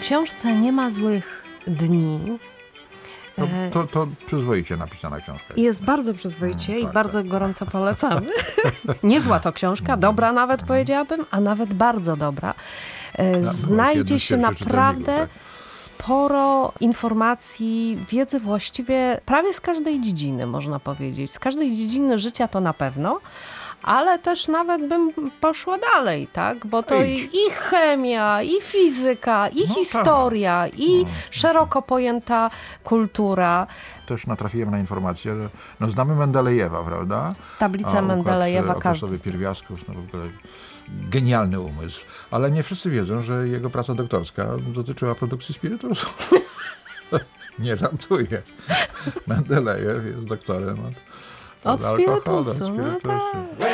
książce nie ma złych dni. To przyzwoicie napisana książka. Jest bardzo przyzwoicie i tak, bardzo tak. gorąco polecamy. Niezła to książka, dobra nawet powiedziałabym, a nawet bardzo dobra. Znajdzie się naprawdę sporo informacji, wiedzy właściwie prawie z każdej dziedziny, można powiedzieć. Z każdej dziedziny życia to na pewno, ale też nawet bym poszła dalej, tak? Bo to i chemia, i fizyka, i historia, i szeroko pojęta kultura. Też natrafiłem na informację, że znamy Mendelejewa, prawda? Tablica Mendelejewa, każdy okresowy pierwiastków, w ogóle genialny umysł. Ale nie wszyscy wiedzą, że jego praca doktorska dotyczyła produkcji spirytusu. Nie żartuję. Mendelejew jest doktorem od spirytusu. No tak.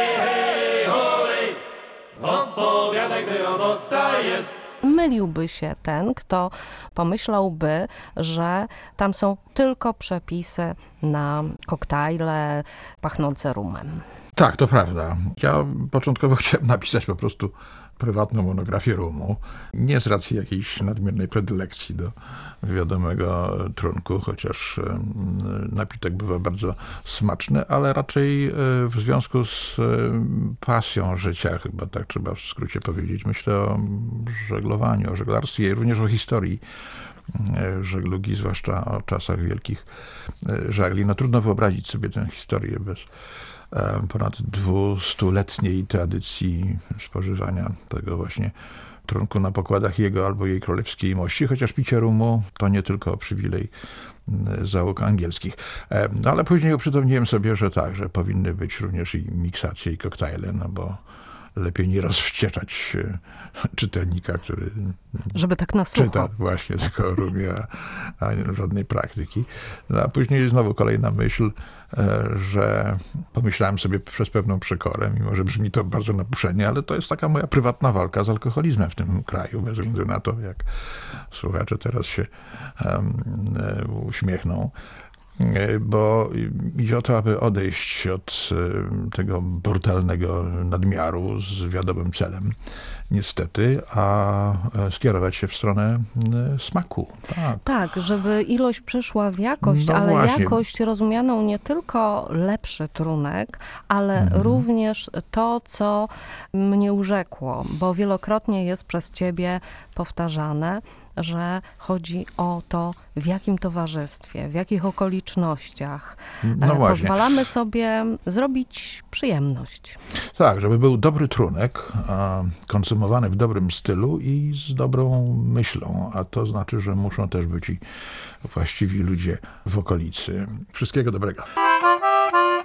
Opowiadaj, gdy robota jest. Myliłby się ten, kto pomyślałby, że tam są tylko przepisy na koktajle pachnące rumem. Tak, to prawda. Ja początkowo chciałem napisać po prostu prywatną monografię rumu. Nie z racji jakiejś nadmiernej predylekcji do wiadomego trunku, chociaż napitek bywa bardzo smaczny, ale raczej w związku z pasją życia, chyba tak trzeba w skrócie powiedzieć. Myślę o żeglowaniu, o żeglarstwie i również o historii żeglugi, zwłaszcza o czasach wielkich żagli. No trudno wyobrazić sobie tę historię bez ponad 200-letniej tradycji spożywania tego właśnie trunku na pokładach jego albo jej królewskiej mości, chociaż picie rumu to nie tylko przywilej załóg angielskich. No ale później uprzytomniłem sobie, że tak, że powinny być również i miksacje i koktajle, no bo lepiej nie rozwścieczać czytelnika, który żeby tak na sucho czyta właśnie tylko o rumie, a żadnej praktyki. No a później znowu kolejna myśl, że pomyślałem sobie przez pewną przekorę, mimo że brzmi to bardzo napuszenie, ale to jest taka moja prywatna walka z alkoholizmem w tym kraju, bez względu na to, jak słuchacze teraz się uśmiechną. Bo idzie o to, aby odejść od tego brutalnego nadmiaru z wiadomym celem, niestety, a skierować się w stronę smaku. Tak, żeby ilość przeszła w jakość, ale właśnie. Jakość rozumianą nie tylko lepszy trunek, ale również to, co mnie urzekło, bo wielokrotnie jest przez ciebie powtarzane, że chodzi o to, w jakim towarzystwie, w jakich okolicznościach pozwalamy sobie zrobić przyjemność. Tak, żeby był dobry trunek, konsumowany w dobrym stylu i z dobrą myślą, a to znaczy, że muszą też być i właściwi ludzie w okolicy. Wszystkiego dobrego.